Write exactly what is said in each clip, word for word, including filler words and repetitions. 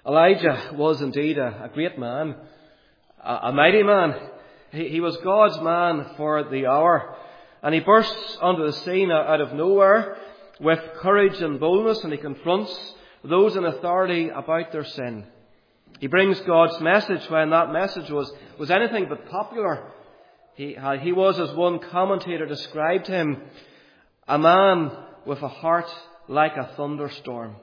Elijah was indeed a, a great man, a, a mighty man. He, he was God's man for the hour. And he bursts onto the scene out of nowhere with courage and boldness, and he confronts those in authority about their sin. He brings God's message when that message was, was anything but popular. He, he was, as one commentator described him, a man with a heart like a thunderstorm.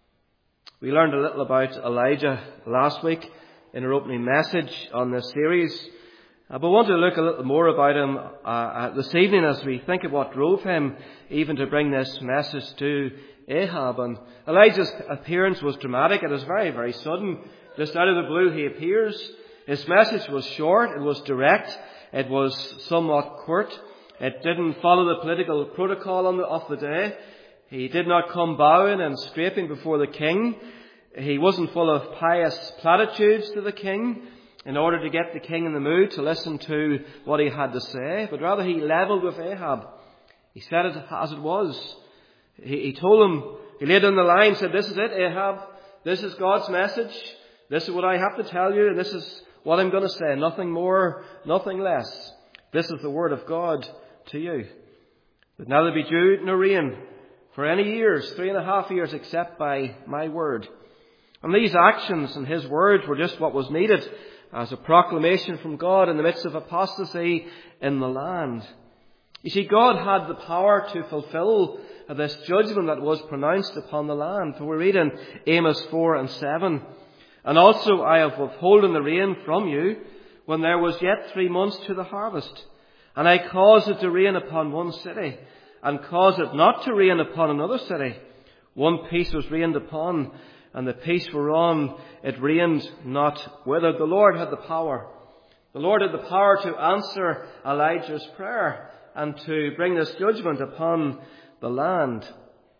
We learned a little about Elijah last week in our opening message on this series. Uh, but I want to look a little more about him uh, uh, this evening as we think of what drove him even to bring this message to Ahab. And Elijah's appearance was dramatic. It was very, very sudden. Just out of the blue he appears. His message was short. It was direct. It was somewhat curt. It didn't follow the political protocol on the, of the day. He did not come bowing and scraping before the king. He wasn't full of pious platitudes to the king in order to get the king in the mood to listen to what he had to say. But rather he levelled with Ahab. He said it as it was. He, he told him, he laid on the line, said, "This is it, Ahab. This is God's message. This is what I have to tell you. And this is what I'm going to say. Nothing more, nothing less. This is the word of God to you. But neither be dew nor rain for any years, three and a half years, except by my word." And these actions and his words were just what was needed as a proclamation from God in the midst of apostasy in the land. You see, God had the power to fulfill this judgment that was pronounced upon the land. For we read in Amos four and seven, "And also I have withholden the rain from you when there was yet three months to the harvest. And I caused it to rain upon one city, and caused it not to rain upon another city. One piece was rained upon, and the piece whereon it rained not withered." The Lord had the power. The Lord had the power to answer Elijah's prayer and to bring this judgment upon the land.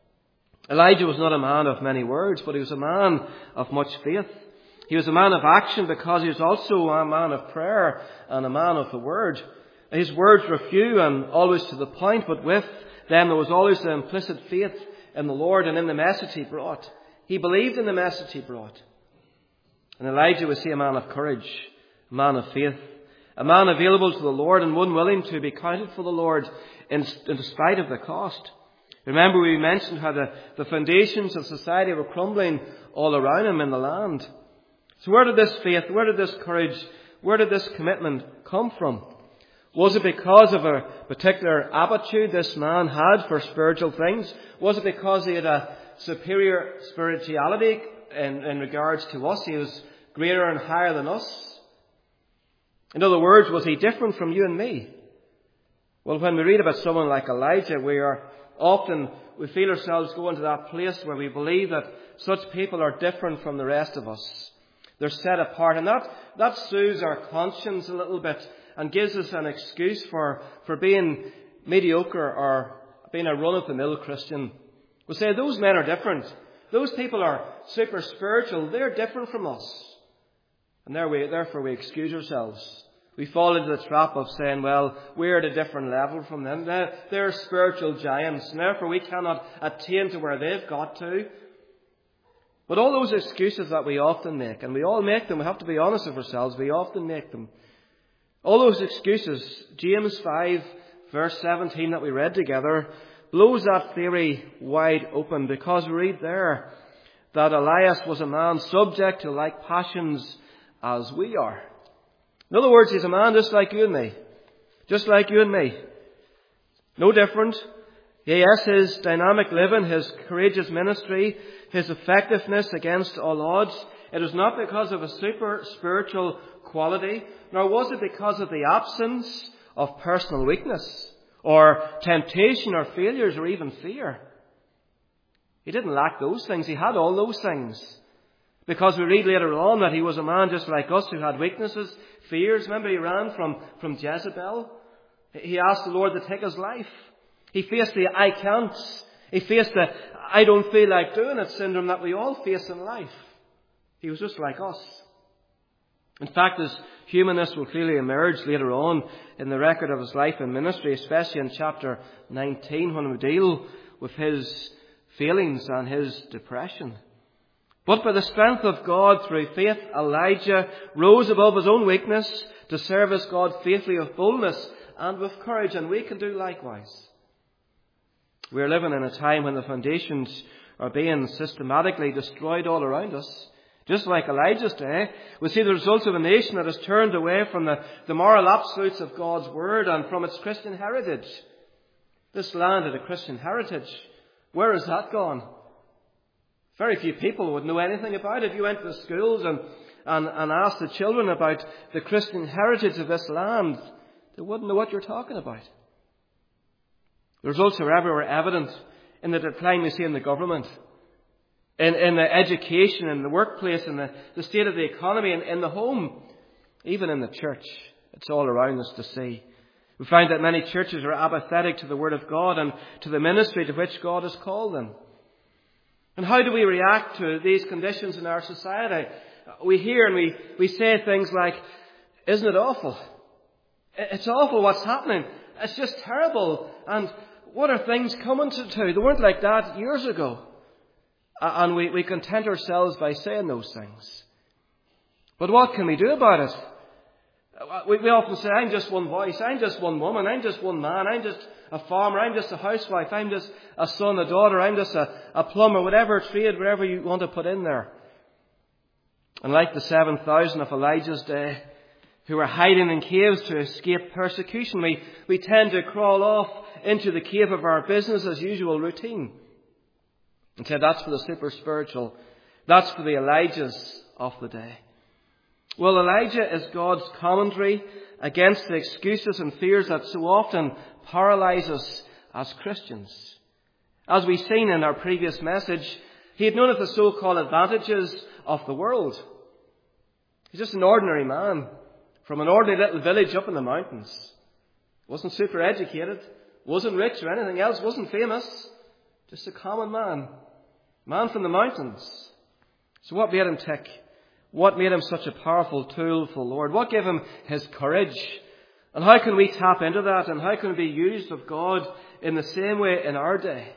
Elijah was not a man of many words, but he was a man of much faith. He was a man of action because he was also a man of prayer and a man of the word. His words were few and always to the point, but with them there was always the implicit faith in the Lord and in the message he brought. He believed in the message he brought. And Elijah was a man of courage, a man of faith, a man available to the Lord and one willing to be counted for the Lord in, in spite of the cost. Remember, we mentioned how the, the foundations of society were crumbling all around him in the land. So where did this faith, where did this courage, where did this commitment come from? Was it because of a particular aptitude this man had for spiritual things? Was it because he had a superior spirituality in, in regards to us? He was greater and higher than us? In other words, was he different from you and me? Well, when we read about someone like Elijah, we are often, we feel ourselves going to that place where we believe that such people are different from the rest of us. They're set apart. And that, that soothes our conscience a little bit and gives us an excuse for, for being mediocre or being a run-of-the-mill Christian. We say, those men are different. Those people are super spiritual. They're different from us. And there we, therefore we excuse ourselves. We fall into the trap of saying, well, we're at a different level from them. They're, they're spiritual giants, and therefore we cannot attain to where they've got to. But all those excuses that we often make, and we all make them, we have to be honest with ourselves, we often make them. All those excuses, James five, verse seventeen that we read together, blows that theory wide open, because we read there that Elias was a man subject to like passions as we are. In other words, he's a man just like you and me. Just like you and me. No different. Yes, his dynamic living, his courageous ministry, his effectiveness against all odds, it was not because of a super spiritual quality, nor was it because of the absence of personal weakness, or temptation, or failures, or even fear. He didn't lack those things. He had all those things. Because we read later on that he was a man just like us who had weaknesses, fears. Remember, he ran from, from Jezebel. He asked the Lord to take his life. He faced the I can't. He faced the I don't feel like doing it syndrome that we all face in life. He was just like us. In fact, his humanness will clearly emerge later on in the record of his life and ministry, especially in chapter nineteen when we deal with his failings and his depression. But by the strength of God through faith, Elijah rose above his own weakness to service God faithfully with boldness and with courage, and we can do likewise. We are living in a time when the foundations are being systematically destroyed all around us. Just like Elijah's day, we see the results of a nation that has turned away from the, the moral absolutes of God's Word and from its Christian heritage. This land had a Christian heritage. Where has that gone? Very few people would know anything about it. If you went to the schools and, and, and asked the children about the Christian heritage of this land, they wouldn't know what you're talking about. The results are everywhere evident in the decline we see in the government, in, in the education, in the workplace, in the, the state of the economy, and in the home, even in the church. It's all around us to see. We find that many churches are apathetic to the Word of God and to the ministry to which God has called them. And how do we react to these conditions in our society? We hear and we, we say things like, isn't it awful? It's awful what's happening. It's just terrible. And what are things coming to? to? They weren't like that years ago. And we, we content ourselves by saying those things. But what can we do about it? We, we often say, I'm just one voice, I'm just one woman, I'm just one man, I'm just a farmer, I'm just a housewife, I'm just a son, a daughter, I'm just a, a plumber, whatever trade, whatever you want to put in there. And like the seven thousand of Elijah's day, who were hiding in caves to escape persecution, we, we tend to crawl off into the cave of our business as usual routine. And say that's for the super spiritual, that's for the Elijahs of the day. Well, Elijah is God's commentary against the excuses and fears that so often paralyze us as Christians. As we've seen in our previous message, he had none of the so-called advantages of the world. He's just an ordinary man from an ordinary little village up in the mountains. Wasn't super educated, wasn't rich or anything else, wasn't famous. Just a common man. Man from the mountains. So what made him tick? What made him such a powerful tool for the Lord? What gave him his courage? And how can we tap into that? And how can we be used of God in the same way in our day?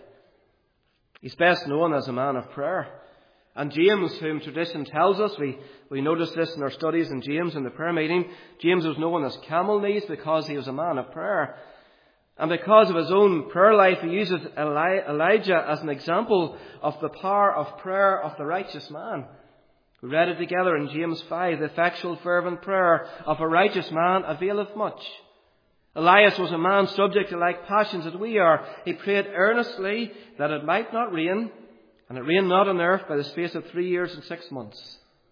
He's best known as a man of prayer. And James, whom tradition tells us, we, we noticed this in our studies in James in the prayer meeting, James was known as camel knees because he was a man of prayer. And because of his own prayer life, he uses Eli- Elijah as an example of the power of prayer of the righteous man. We read it together in James five, the effectual fervent prayer of a righteous man availeth much. Elias was a man subject to like passions as we are. He prayed earnestly that it might not rain, and it rained not on earth by the space of three years and six months.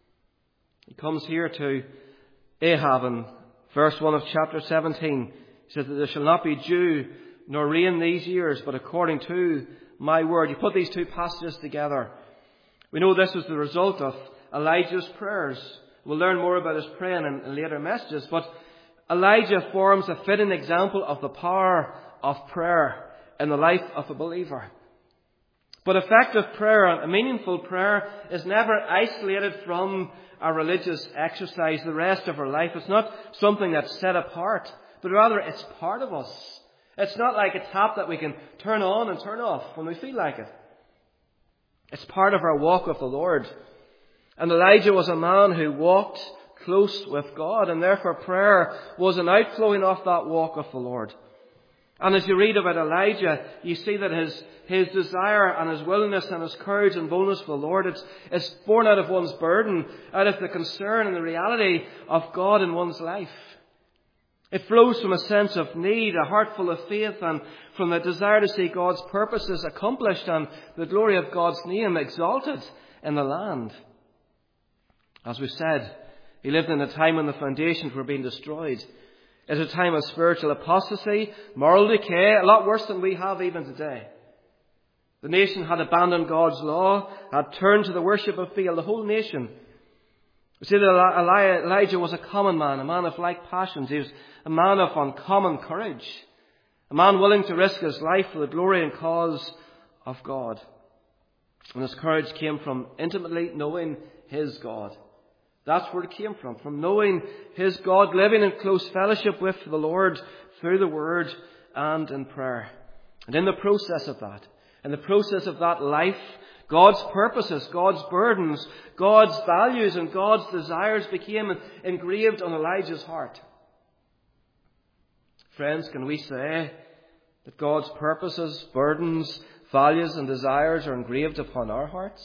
He comes here to Ahab in verse one of chapter seventeen. He says that there shall not be dew nor rain these years, but according to my word. You put these two passages together. We know this was the result of Elijah's prayers. We'll learn more about his praying in, in later messages, but Elijah forms a fitting example of the power of prayer in the life of a believer. But effective prayer and a meaningful prayer is never isolated from our religious exercise the rest of our life. It's not something that's set apart, but rather it's part of us. It's not like a tap that we can turn on and turn off when we feel like it. It's part of our walk with the Lord. And Elijah was a man who walked close with God, and therefore prayer was an outflowing of that walk with the Lord. And as you read about Elijah, you see that his, his desire and his willingness and his courage and boldness for the Lord, it's, it's born out of one's burden, out of the concern and the reality of God in one's life. It flows from a sense of need, a heart full of faith, and from the desire to see God's purposes accomplished and the glory of God's name exalted in the land. As we said, he lived in a time when the foundations were being destroyed. It's a time of spiritual apostasy, moral decay, a lot worse than we have even today. The nation had abandoned God's law, had turned to the worship of Baal, the whole nation. We see that Elijah was a common man, a man of like passions. He was a man of uncommon courage, a man willing to risk his life for the glory and cause of God. And his courage came from intimately knowing his God. That's where it came from, from knowing his God, living in close fellowship with the Lord through the Word and in prayer. And in the process of that, in the process of that life God's purposes, God's burdens, God's values and God's desires became engraved on Elijah's heart. Friends, can we say that God's purposes, burdens, values and desires are engraved upon our hearts?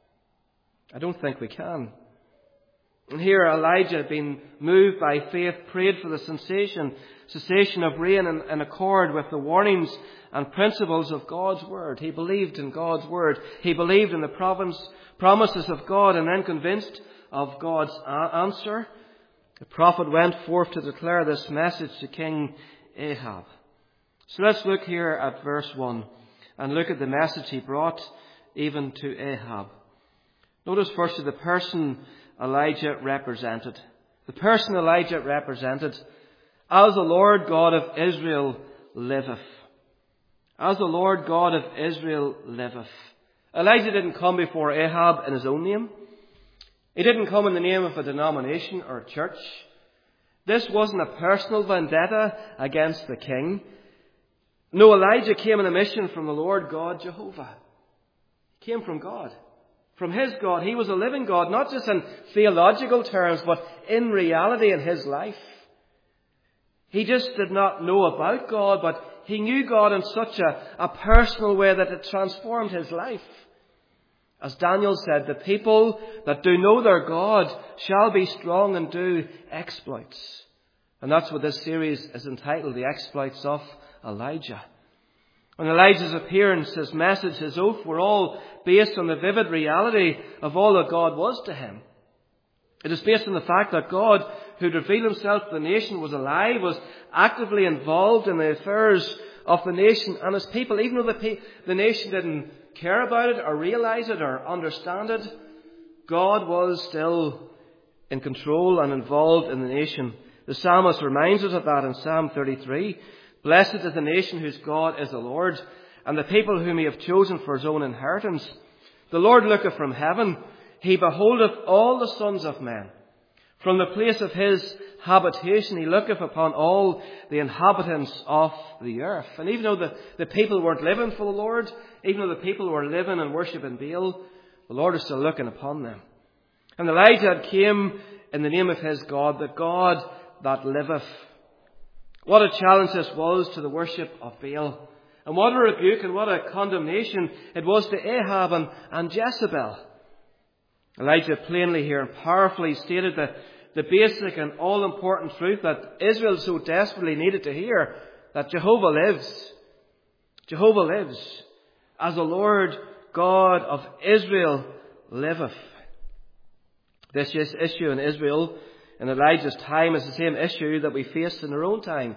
I don't think we can. And here Elijah, being moved by faith, prayed for the cessation, cessation of rain in, in accord with the warnings and principles of God's Word. He believed in God's Word. He believed in the province, promises of God, and then convinced of God's a- answer, the prophet went forth to declare this message to King Ahab. So let's look here at verse one and look at the message he brought even to Ahab. Notice firstly the person Elijah represented. The person Elijah represented, as the Lord God of Israel liveth. As the Lord God of Israel liveth. Elijah didn't come before Ahab in his own name. He didn't come in the name of a denomination or a church. This wasn't a personal vendetta against the king. No, Elijah came on a mission from the Lord God Jehovah. He came from God. From his God. He was a living God, not just in theological terms, but in reality in his life. He just did not know about God, but he knew God in such a, a personal way that it transformed his life. As Daniel said, the people that do know their God shall be strong and do exploits. And that's what this series is entitled, The Exploits of Elijah. And Elijah's appearance, his message, his oath were all based on the vivid reality of all that God was to him. It is based on the fact that God, who had revealed himself to the nation, was alive, was actively involved in the affairs of the nation and his people. Even though the, pe- the nation didn't care about it or realize it or understand it, God was still in control and involved in the nation. The psalmist reminds us of that in Psalm thirty-three. Blessed is the nation whose God is the Lord, and the people whom he hath chosen for his own inheritance. The Lord looketh from heaven, he beholdeth all the sons of men. From the place of his habitation he looketh upon all the inhabitants of the earth. And even though the, the people weren't living for the Lord, even though the people were living and worshipping Baal, the Lord is still looking upon them. And Elijah came in the name of his God, the God that liveth. What a challenge this was to the worship of Baal. And what a rebuke and what a condemnation it was to Ahab and, and Jezebel. Elijah plainly here and powerfully stated the, the basic and all-important truth that Israel so desperately needed to hear, that Jehovah lives. Jehovah lives. As the Lord God of Israel liveth. This issue in Israel in Elijah's time is the same issue that we face in our own time.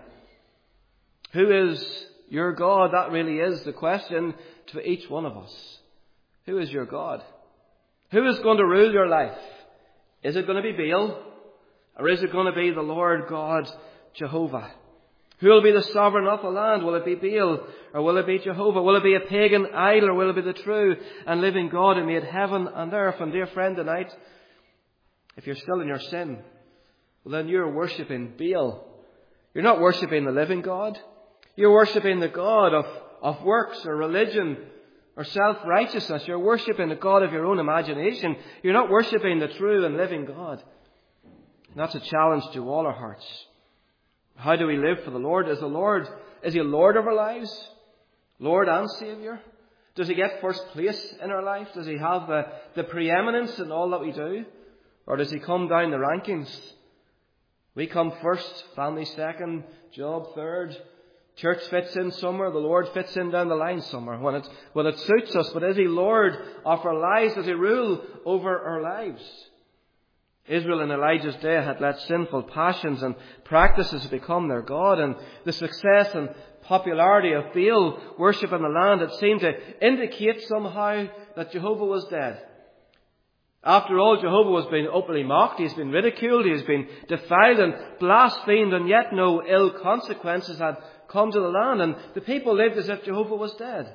Who is your God? That really is the question to each one of us. Who is your God? Who is going to rule your life? Is it going to be Baal? Or is it going to be the Lord God Jehovah? Who will be the sovereign of the land? Will it be Baal? Or will it be Jehovah? Will it be a pagan idol? Or will it be the true and living God who made heaven and earth? And dear friend, tonight, if you're still in your sin, well, then you're worshipping Baal. You're not worshipping the living God. You're worshipping the God of, of works or religion or self-righteousness. You're worshipping the God of your own imagination. You're not worshipping the true and living God. And that's a challenge to all our hearts. How do we live for the Lord? Is the Lord, is He Lord of our lives? Lord and Saviour? Does He get first place in our life? Does He have the, the preeminence in all that we do? Or does He come down the rankings? We come first, family second, job third. Church fits in somewhere, the Lord fits in down the line somewhere when it, when it suits us. But is He Lord of our lives? Does He rule over our lives? Israel in Elijah's day had let sinful passions and practices become their God, and the success and popularity of Baal worship in the land, it seemed to indicate somehow that Jehovah was dead. After all, Jehovah was being openly mocked, He's been ridiculed, He's been defiled and blasphemed, and yet no ill consequences had come to the land, and the people lived as if Jehovah was dead.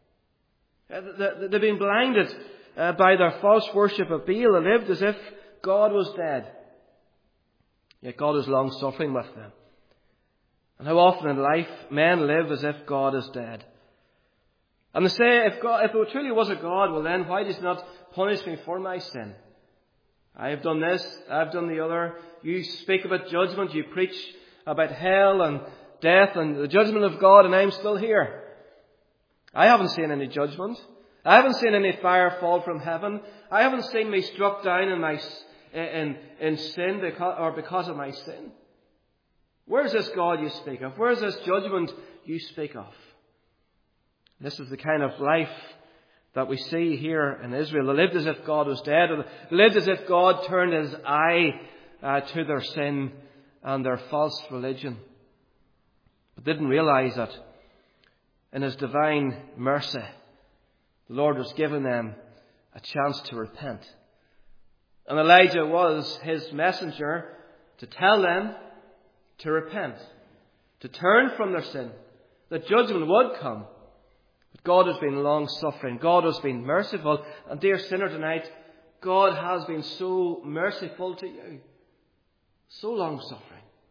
They'd been blinded by their false worship of Baal. They lived as if God was dead. Yet God is long-suffering with them. And how often in life men live as if God is dead. And they say, if, God, if it truly was a God, well then, why does he not punish me for my sin? I have done this, I have done the other. You speak about judgment, you preach about hell and death and the judgment of God, and I'm still here. I haven't seen any judgment. I haven't seen any fire fall from heaven. I haven't seen me struck down in my in in sin because, or because of my sin. Where's this God you speak of? Where's this judgment you speak of? This is the kind of life that we see here in Israel. They lived as if God was dead. They lived as if God turned his eye uh, to their sin and their false religion. But didn't realize that in his divine mercy, the Lord was giving them a chance to repent. And Elijah was his messenger to tell them to repent, to turn from their sin, that judgment would come. But God has been long-suffering. God has been merciful. And dear sinner, tonight, God has been so merciful to you. So long-suffering.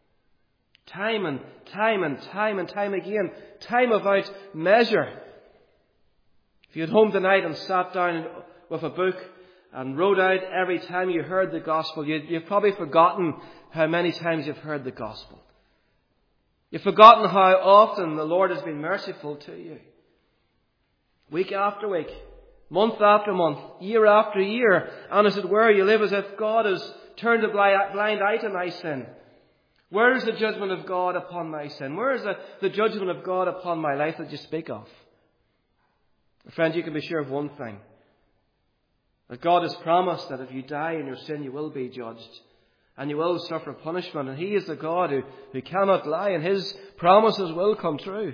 Time and time and time and time again. Time without measure. If you had home tonight and sat down with a book and wrote out every time you heard the gospel, you've probably forgotten how many times you've heard the gospel. You've forgotten how often the Lord has been merciful to you. Week after week, month after month, year after year, and as it were, you live as if God has turned a blind eye to my sin. Where is the judgment of God upon my sin? Where is the, the judgment of God upon my life that you speak of? Friend, you can be sure of one thing. That God has promised that if you die in your sin, you will be judged. And you will suffer punishment. And he is the God who, who cannot lie. And his promises will come true.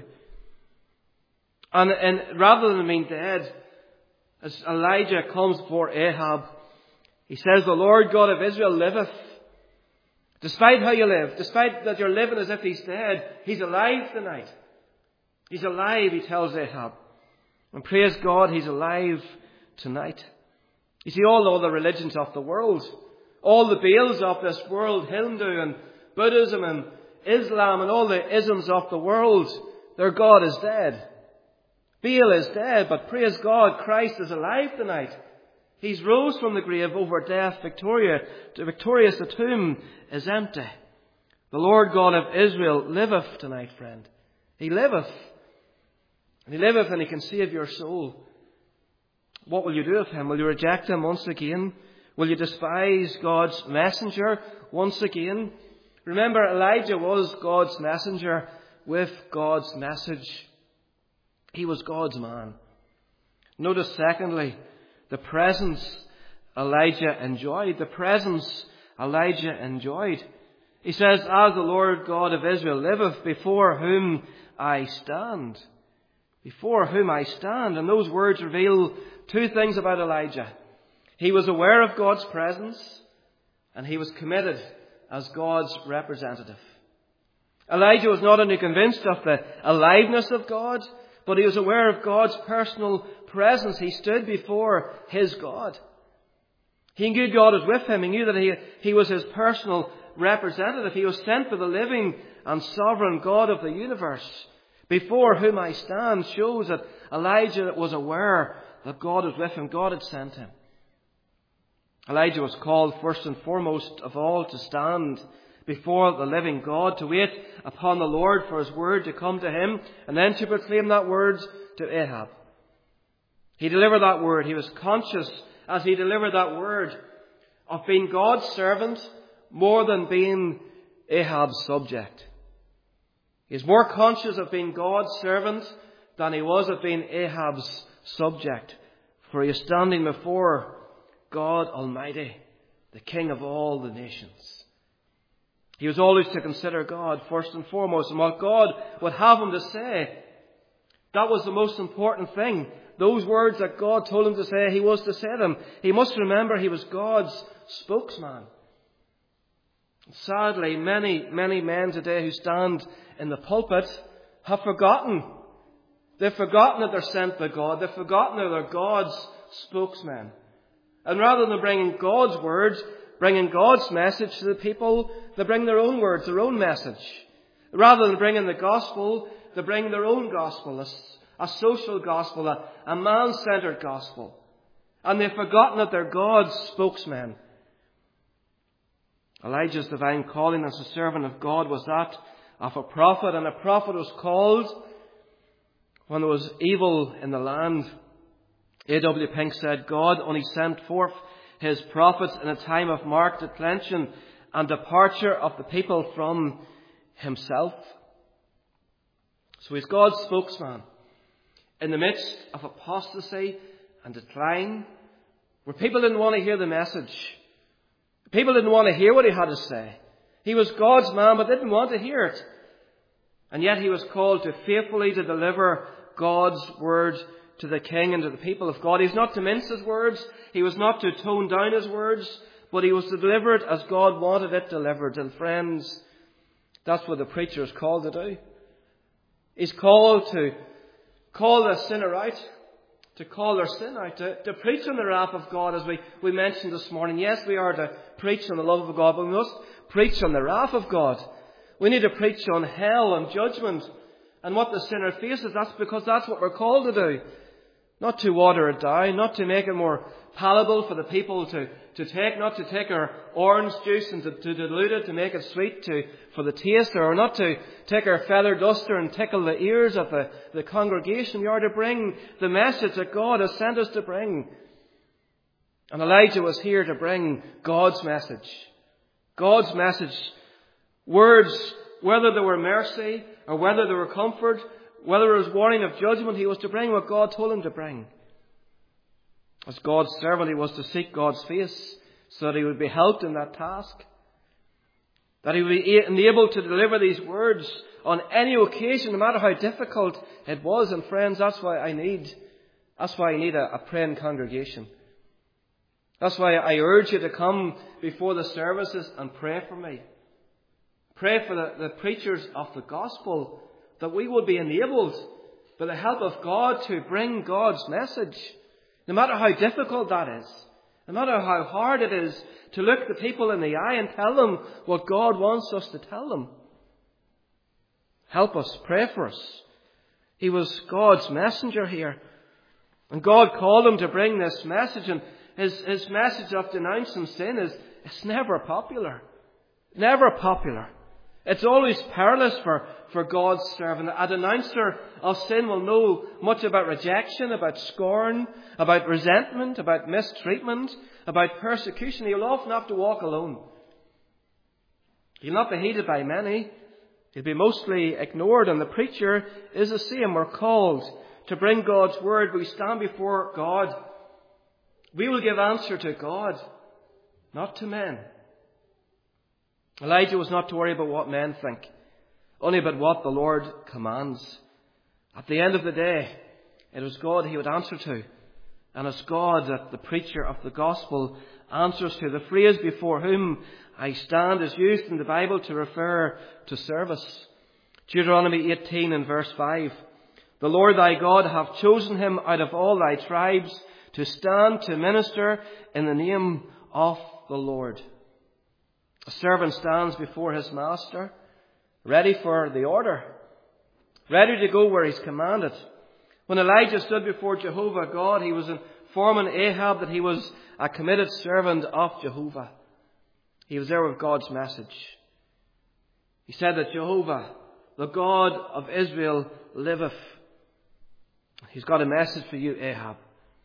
And, and rather than being dead, as Elijah comes before Ahab, he says, the Lord God of Israel liveth. Despite how you live, despite that you're living as if he's dead, he's alive tonight. He's alive, he tells Ahab. And praise God, he's alive tonight. You see, all, all the religions of the world, all the Baals of this world, Hindu and Buddhism and Islam and all the isms of the world, their God is dead. Baal is dead, but praise God, Christ is alive tonight. He's rose from the grave over death, Victoria, victorious. The tomb is empty. The Lord God of Israel liveth tonight, friend. He liveth. And he liveth and he can save your soul. What will you do with him? Will you reject him once again? Will you despise God's messenger once again? Remember, Elijah was God's messenger with God's message. He was God's man. Notice, secondly, the presence Elijah enjoyed. The presence Elijah enjoyed. He says, as the Lord God of Israel liveth, before whom I stand. Before whom I stand. And those words reveal two things about Elijah. He was aware of God's presence, and he was committed as God's representative. Elijah was not only convinced of the aliveness of God, but he was aware of God's personal presence. He stood before his God. He knew God was with him. He knew that he, he was his personal representative. He was sent by the living and sovereign God of the universe. Before whom I stand shows that Elijah was aware that God was with him. God had sent him. Elijah was called first and foremost of all to stand before the living God, to wait upon the Lord for his word to come to him, and then to proclaim that word to Ahab. He delivered that word. He was conscious as he delivered that word of being God's servant more than being Ahab's subject. He is more conscious of being God's servant than he was of being Ahab's subject. For he is standing before God Almighty, the King of all the nations. He was always to consider God first and foremost, and what God would have him to say. That was the most important thing. Those words that God told him to say, he was to say them. He must remember he was God's spokesman. Sadly, many, many men today who stand in the pulpit have forgotten. They've forgotten that they're sent by God. They've forgotten that they're God's spokesmen. And rather than bringing God's words, bringing God's message to the people, they bring their own words, their own message. Rather than bringing the gospel, they bring their own gospel, a, a social gospel, a, a man-centered gospel. And they've forgotten that they're God's spokesmen. Elijah's divine calling as a servant of God was that of a prophet, and a prophet was called when there was evil in the land. A W Pink said, God only sent forth his prophets in a time of marked declension and departure of the people from himself. So he's God's spokesman in the midst of apostasy and decline, where people didn't want to hear the message. People didn't want to hear what he had to say. He was God's man, but didn't want to hear it. And yet he was called to faithfully to deliver God's word to the king and to the people of God. He's not to mince his words. He was not to tone down his words, but he was to deliver it as God wanted it delivered. And friends, that's what the preacher is called to do. He's called to call the sinner out, to call their sin out, to, to preach on the wrath of God, as we, we mentioned this morning. Yes, we are to preach on the love of God, but we must preach on the wrath of God. We need to preach on hell and judgment and what the sinner faces. That's because that's what we're called to do. Not to water it down, not to make it more palatable for the people to, to take, not to take our orange juice and to, to dilute it to make it sweet to, for the taster, or not to take our feather duster and tickle the ears of the, the congregation. We are to bring the message that God has sent us to bring. And Elijah was here to bring God's message. God's message. Words, whether they were mercy or whether they were comfort, whether it was warning of judgment, he was to bring what God told him to bring. As God's servant, he was to seek God's face so that he would be helped in that task. That he would be enabled to deliver these words on any occasion, no matter how difficult it was. And friends, that's why I need, that's why I need a, a praying congregation. That's why I urge you to come before the services and pray for me. Pray for the, the preachers of the gospel, that we will be enabled by the help of God to bring God's message. No matter how difficult that is, no matter how hard it is to look the people in the eye and tell them what God wants us to tell them. Help us, pray for us. He was God's messenger here. And God called him to bring this message. And his, his message of denouncing sin is it's never popular. Never popular. It's always perilous for, for God's servant. A denouncer of sin will know much about rejection, about scorn, about resentment, about mistreatment, about persecution. He'll often have to walk alone. He'll not be heeded by many. He'll be mostly ignored. And the preacher is the same. We're called to bring God's word. We stand before God. We will give answer to God, not to men. Elijah was not to worry about what men think, only about what the Lord commands. At the end of the day, it was God he would answer to. And it's God that the preacher of the gospel answers to. The phrase "before whom I stand" is used in the Bible to refer to service. Deuteronomy eighteen and verse five. The Lord thy God hath chosen him out of all thy tribes to stand to minister in the name of the Lord. A servant stands before his master, ready for the order, ready to go where he's commanded. When Elijah stood before Jehovah God, he was informing Ahab that he was a committed servant of Jehovah. He was there with God's message. He said that Jehovah, the God of Israel, liveth. He's got a message for you, Ahab.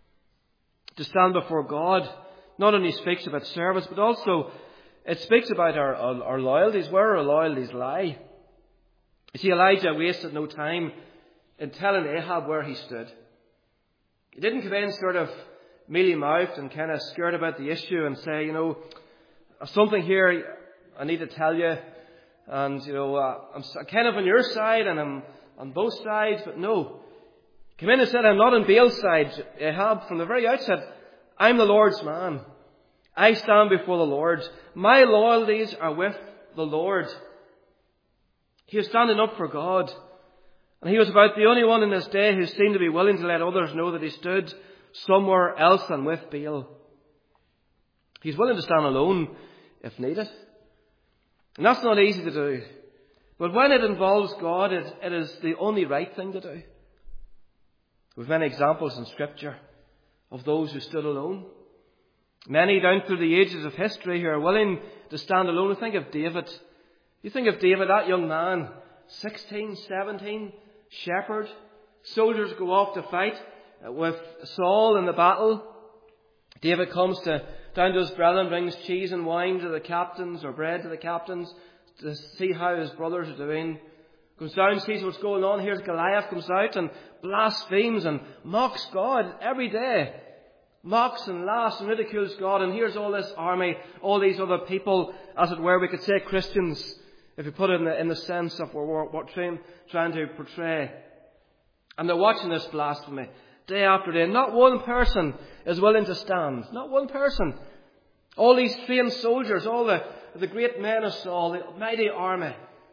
To stand before God not only speaks about service, but also it speaks about our, our, our loyalties, where our loyalties lie. You see, Elijah wasted no time in telling Ahab where he stood. He didn't come in sort of mealy-mouthed and kind of scared about the issue and say, you know, there's something here I need to tell you. And, you know, uh, I'm kind of on your side and I'm on both sides. But no. He came in and said, I'm not on Baal's side, Ahab. From the very outset, I'm the Lord's man. I stand before the Lord. My loyalties are with the Lord. He was standing up for God. And he was about the only one in this day who seemed to be willing to let others know that he stood somewhere else than with Baal. He's willing to stand alone if needed. And that's not easy to do. But when it involves God, it, it is the only right thing to do. We've many examples in Scripture of those who stood alone. Many down through the ages of history who are willing to stand alone. Think of David. You think of David, that young man, sixteen, seventeen, shepherd. Soldiers go off to fight with Saul in the battle. David comes to down to his brethren, brings cheese and wine to the captains, or bread to the captains, to see how his brothers are doing. Goes down, sees what's going on. Here's Goliath, comes out and blasphemes and mocks God every day. Mocks and laughs and ridicules God. And here's all this army, all these other people, as it were, we could say Christians, if you put it in the, in the sense of what we're, we're trying, trying to portray. And they're watching this blasphemy day after day. Not one person is willing to stand. Not one person. All these trained soldiers, all the, the great men of Saul, the mighty army,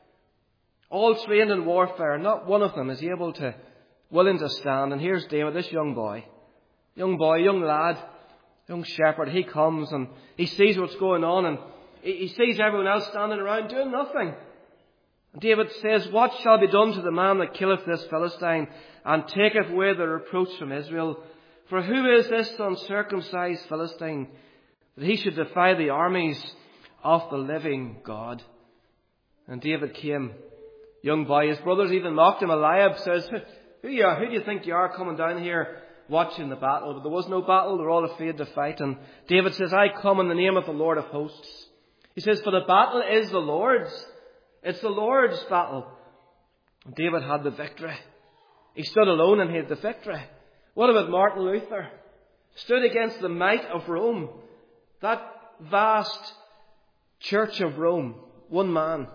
all trained in warfare, not one of them is able to, willing to stand. And here's David, this young boy, young boy, young lad, young shepherd. He comes and he sees what's going on, and he, he sees everyone else standing around doing nothing. And David says, "What shall be done to the man that killeth this Philistine, and taketh away the reproach from Israel? For who is this uncircumcised Philistine, that he should defy the armies of the living God?" And David came, young boy. His brothers even mocked him. Eliab says, who, you are, who do you think you are coming down here watching the battle? But there was no battle. They're all afraid to fight. And David says, "I come in the name of the Lord of hosts." He says, "For the battle is the Lord's." It's the Lord's battle. And David had the victory. He stood alone and he had the victory. What about Martin Luther? Stood against the might of Rome. That vast church of Rome. One man.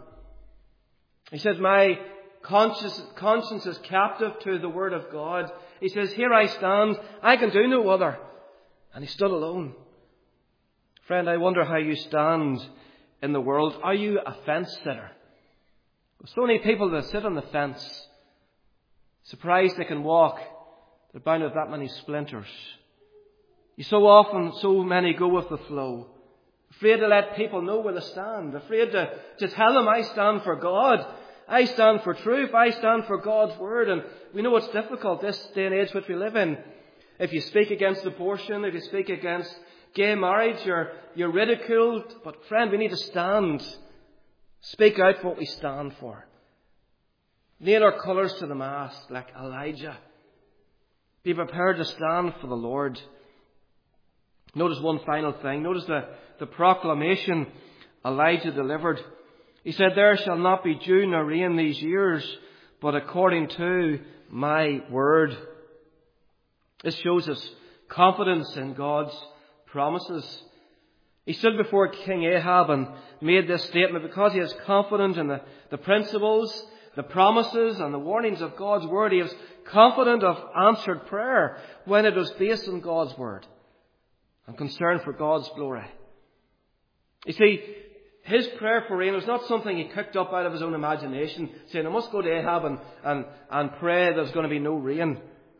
He says, "My conscience, conscience is captive to the word of God." He says, "Here I stand. I can do no other." And he stood alone. Friend, I wonder how you stand in the world. Are you a fence sitter? So many people that sit on the fence, surprised they can walk. They're bound with that many splinters. You so often, so many go with the flow. Afraid to let people know where they stand. Afraid to, to tell them, "I stand for God. I stand for truth. I stand for God's word." And we know it's difficult this day and age which we live in. If you speak against abortion, if you speak against gay marriage, you're, you're ridiculed. But friend, we need to stand. Speak out for what we stand for. Nail our colours to the mast like Elijah. Be prepared to stand for the Lord. Notice one final thing. Notice the, the proclamation Elijah delivered. He said, "There shall not be dew nor rain these years, but according to my word." This shows us confidence in God's promises. He stood before King Ahab and made this statement because he is confident in the, the principles, the promises and the warnings of God's word. He is confident of answered prayer when it was based on God's word and concerned for God's glory. You see, his prayer for rain was not something he cooked up out of his own imagination, saying, "I must go to Ahab and, and, and pray there's going to be no rain."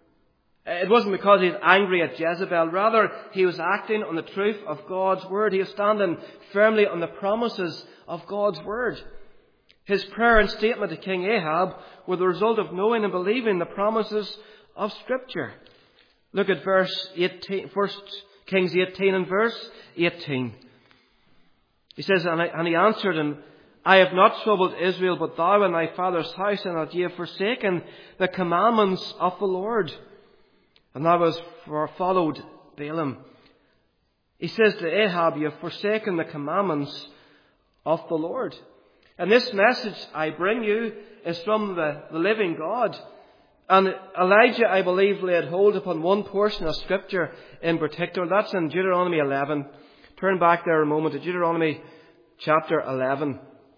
It wasn't because he was angry at Jezebel. Rather, he was acting on the truth of God's word. He was standing firmly on the promises of God's word. His prayer and statement to King Ahab were the result of knowing and believing the promises of Scripture. Look at verse eighteen, First Kings eighteen and verse eighteen. He says, and, I, and he answered him, "I have not troubled Israel, but thou and thy father's house, and that ye have forsaken the commandments of the Lord." And that was for followed Balaam. He says to Ahab, "You have forsaken the commandments of the Lord." And this message I bring you is from the, the living God. And Elijah, I believe, laid hold upon one portion of Scripture in particular. That's in Deuteronomy eleven. Turn back there a moment to Deuteronomy chapter eleven.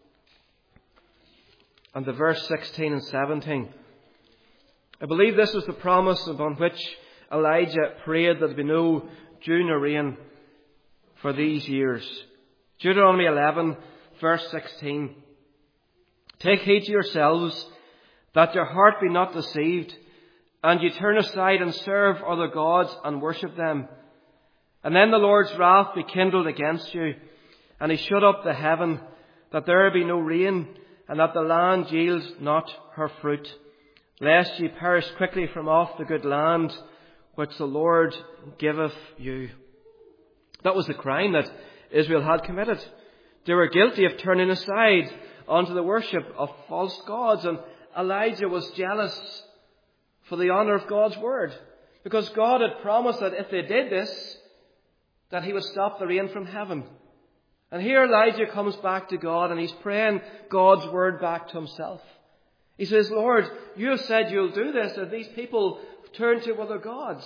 And the verse sixteen and seventeen. I believe this was the promise upon which Elijah prayed that there be no dew nor rain for these years. Deuteronomy eleven, verse sixteen. "Take heed to yourselves, that your heart be not deceived, and ye turn aside and serve other gods and worship them. And then the Lord's wrath be kindled against you, and he shut up the heaven, that there be no rain, and that the land yields not her fruit, lest ye perish quickly from off the good land which the Lord giveth you. That was the crime that Israel had committed. They were guilty of turning aside onto the worship of false gods, and Elijah was jealous for the honour of God's word, because God had promised that if they did this, that he would stop the rain from heaven. And here Elijah comes back to God, and he's praying God's word back to himself. He says, Lord, you have said you'll do this, and these people turn to other gods.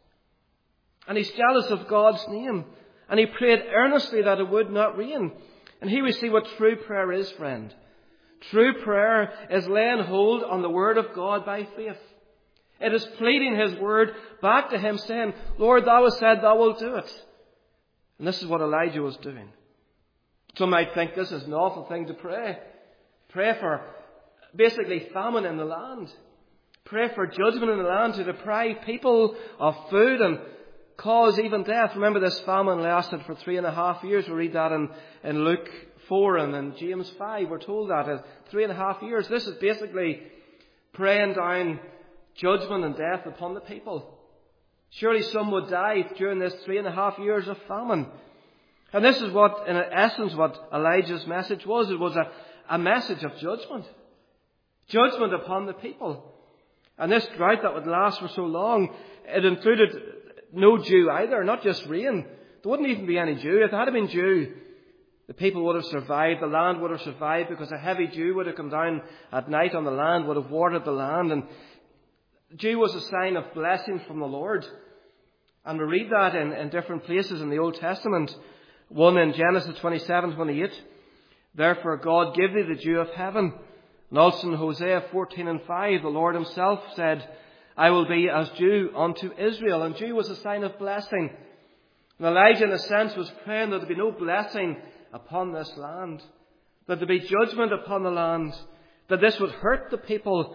And he's jealous of God's name, and he prayed earnestly that it would not rain. And here we see what true prayer is, friend. True prayer is laying hold on the word of God by faith. It is pleading his word back to him, saying, Lord, thou hast said thou wilt do it. And this is what Elijah was doing. Some might think this is an awful thing to pray. Pray for basically famine in the land. Pray for judgment in the land to deprive people of food and cause even death. Remember, this famine lasted for three and a half years. We read that in, in Luke four and in James five. We're told that in three and a half years. This is basically praying down judgment and death upon the people. Surely some would die during this three and a half years of famine. And this is what, in essence, what Elijah's message was. It was a, a message of judgment. Judgment upon the people. And this drought that would last for so long, it included no dew either, not just rain. There wouldn't even be any dew. If there had been dew, the people would have survived, the land would have survived, because a heavy dew would have come down at night on the land, would have watered the land. And dew was a sign of blessing from the Lord. And we read that in, in different places in the Old Testament. One in Genesis twenty-seven twenty-eight. Therefore God give thee the dew of heaven. And also in Hosea fourteen and five, the Lord himself said, I will be as dew unto Israel. And dew was a sign of blessing. And Elijah, in a sense, was praying that there be no blessing upon this land. That there be judgment upon the land. That this would hurt the people.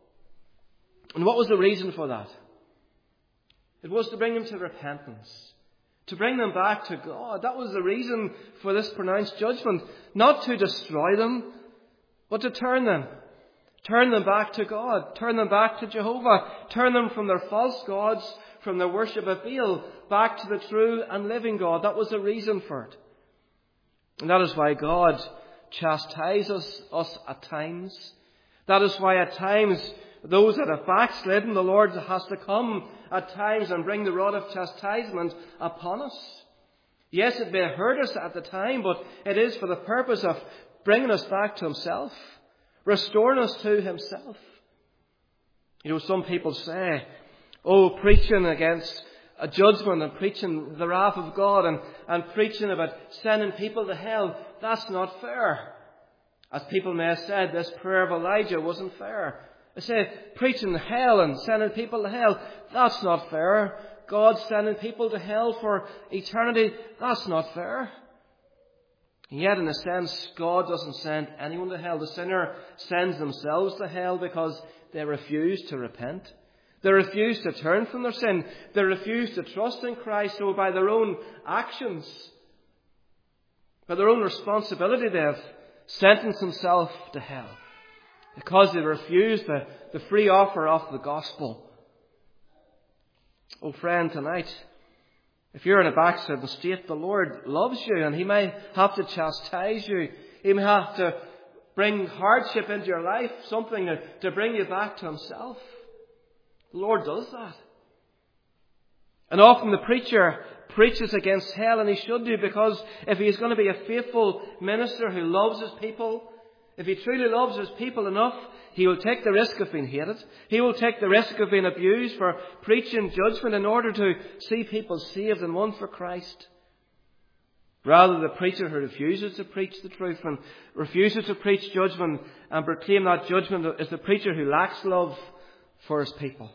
And what was the reason for that? It was to bring them to repentance. To bring them back to God. That was the reason for this pronounced judgment. Not to destroy them, but to turn them. Turn them back to God. Turn them back to Jehovah. Turn them from their false gods, from their worship of Baal, back to the true and living God. That was the reason for it. And that is why God chastises us at times. That is why at times those that have backslidden, the Lord has to come at times and bring the rod of chastisement upon us. Yes, it may hurt us at the time, but it is for the purpose of bringing us back to himself, restoring us to himself. You know, some people say, oh, preaching against a judgment and preaching the wrath of God and, and preaching about sending people to hell, that's not fair. As people may have said, this prayer of Elijah wasn't fair. They say, preaching hell and sending people to hell, that's not fair. God sending people to hell for eternity, that's not fair. And yet, in a sense, God doesn't send anyone to hell. The sinner sends themselves to hell because they refuse to repent. They refuse to turn from their sin. They refuse to trust in Christ. So by their own actions, by their own responsibility, they have sentenced themselves to hell. Because they refused the, the free offer of the gospel. Oh friend, tonight, if you're in a backslidden state, the Lord loves you, and he may have to chastise you. He may have to bring hardship into your life, something to, to bring you back to himself. The Lord does that. And often the preacher preaches against hell, and he should do, because if he is going to be a faithful minister who loves his people, if he truly loves his people enough, he will take the risk of being hated. He will take the risk of being abused for preaching judgment in order to see people saved and won for Christ. Rather, the preacher who refuses to preach the truth and refuses to preach judgment and proclaim that judgment is the preacher who lacks love for his people.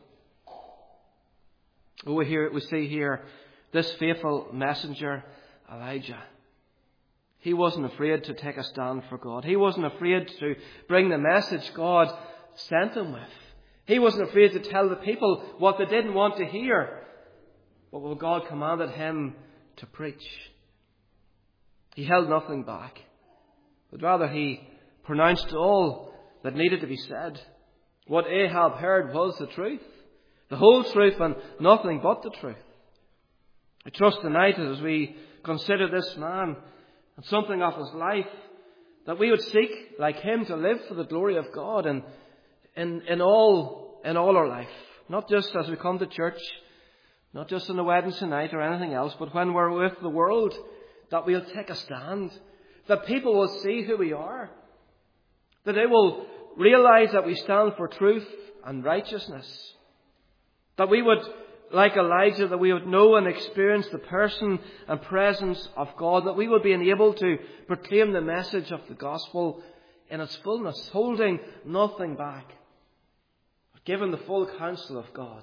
We hear, we see here this faithful messenger, Elijah. He wasn't afraid to take a stand for God. He wasn't afraid to bring the message God sent him with. He wasn't afraid to tell the people what they didn't want to hear, but what God commanded him to preach. He held nothing back, but rather he pronounced all that needed to be said. What Ahab heard was the truth, the whole truth and nothing but the truth. I trust tonight as we consider this man and something of his life, that we would seek, like him, to live for the glory of God and in, in all in all our life. Not just as we come to church, not just on the wedding tonight or anything else, but when we're with the world, that we'll take a stand, that people will see who we are, that they will realize that we stand for truth and righteousness, that we would, like Elijah, that we would know and experience the person and presence of God, that we would be enabled to proclaim the message of the gospel in its fullness, holding nothing back, but giving the full counsel of God.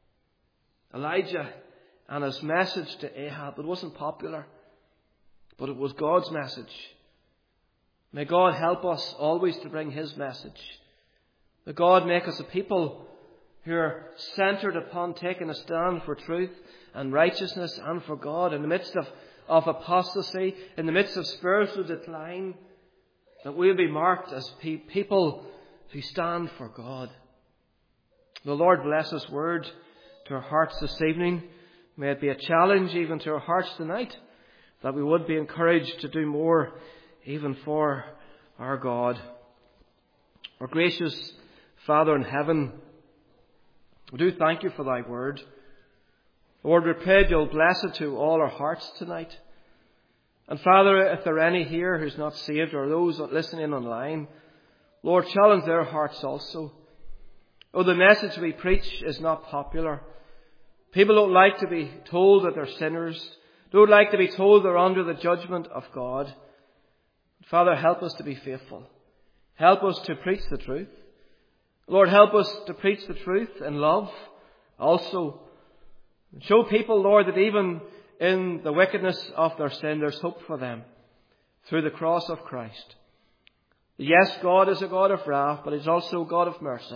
Elijah and his message to Ahab, it wasn't popular, but it was God's message. May God help us always to bring his message. May God make us a people who are centred upon taking a stand for truth and righteousness and for God in the midst of, of apostasy, in the midst of spiritual decline, that we'll be marked as pe- people who stand for God. The Lord bless his word to our hearts this evening. May it be a challenge even to our hearts tonight, that we would be encouraged to do more even for our God. Our gracious Father in heaven, we do thank you for thy word. Lord, we pray you'll bless it to all our hearts tonight. And Father, if there are any here who's not saved, or those listening online, Lord, challenge their hearts also. Oh, the message we preach is not popular. People don't like to be told that they're sinners. Don't like to be told they're under the judgment of God. Father, help us to be faithful. Help us to preach the truth. Lord, help us to preach the truth in love also. Show people, Lord, that even in the wickedness of their sin, there's hope for them through the cross of Christ. Yes, God is a God of wrath, but he's also a God of mercy.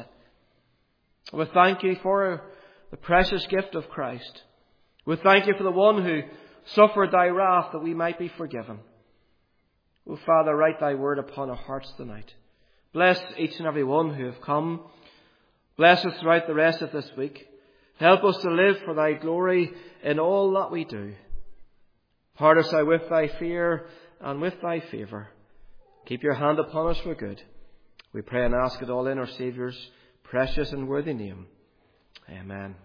We thank you for the precious gift of Christ. We thank you for the one who suffered thy wrath that we might be forgiven. O Father, write thy word upon our hearts tonight. Bless each and every one who have come. Bless us throughout the rest of this week. Help us to live for thy glory in all that we do. Part us out with thy fear and with thy favour. Keep your hand upon us for good. We pray and ask it all in our Saviour's precious and worthy name. Amen.